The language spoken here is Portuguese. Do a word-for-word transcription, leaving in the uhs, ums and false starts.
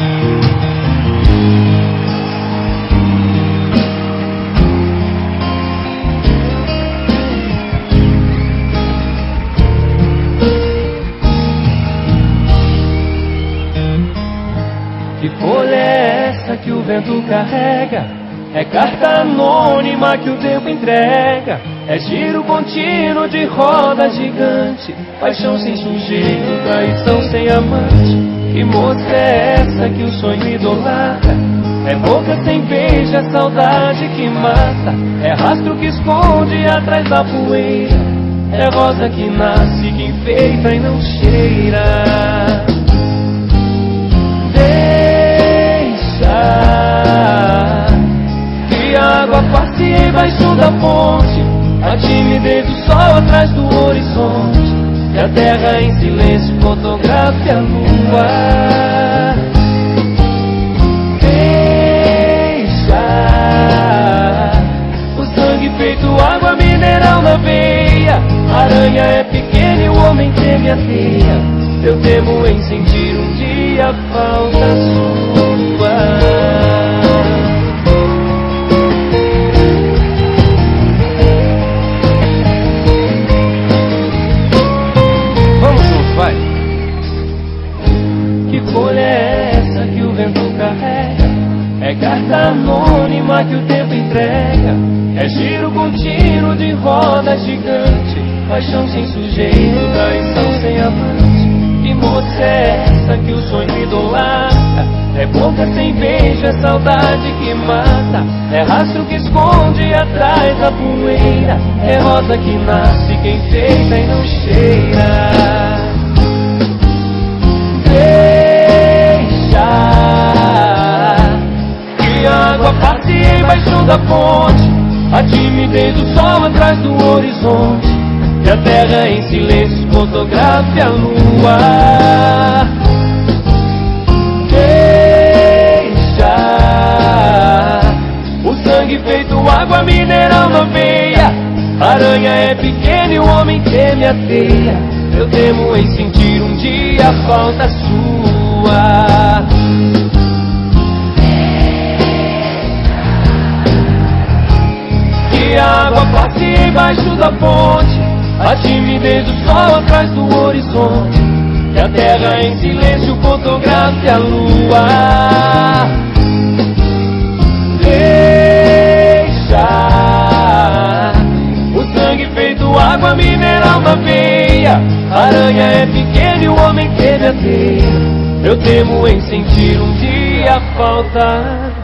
Que folha é essa que o vento carrega? É carta anônima que o tempo entrega. É giro contínuo de roda gigante. Paixão sem sujeito, traição sem amante. Que moça é essa que o sonho idolatra? É boca sem beijo, é saudade que mata. É rastro que esconde atrás da poeira. É rosa que nasce, que enfeita e não cheira. Que a água passe embaixo da ponte, a timidez do sol atrás do horizonte, que a terra em silêncio fotografe a lua. Deixa o sangue feito água mineral na veia. A aranha é pequena e o homem teme a teia. Eu temo em sentir um dia a falta sua. Vamos juntos, vai! Que folha é essa que o vento carrega? É carta anônima que o tempo entrega. É giro contínuo de roda gigante. Paixão sem sujeito, traição sem amante. Que moça é essa que o sonho idolatra? É boca sem beijo, é saudade que mata. É rastro que esconde atrás da poeira. É rosa que nasce, que enfeita e não cheira. Deixa que a água passe embaixo da ponte, a timidez do sol atrás do horizonte, que a terra em silêncio fotografe a lua. Deixa o sangue feito água mineral na veia. A aranha é pequena e o homem teme a teia. Eu temo em sentir um dia a falta sua. Que a água passe embaixo da ponte, a timidez do sol atrás do horizonte, que a terra em silêncio fotografe a lua. Deixa o sangue feito água mineral na veia. A aranha é pequena e o homem teme a teia. Eu temo em sentir um dia a falta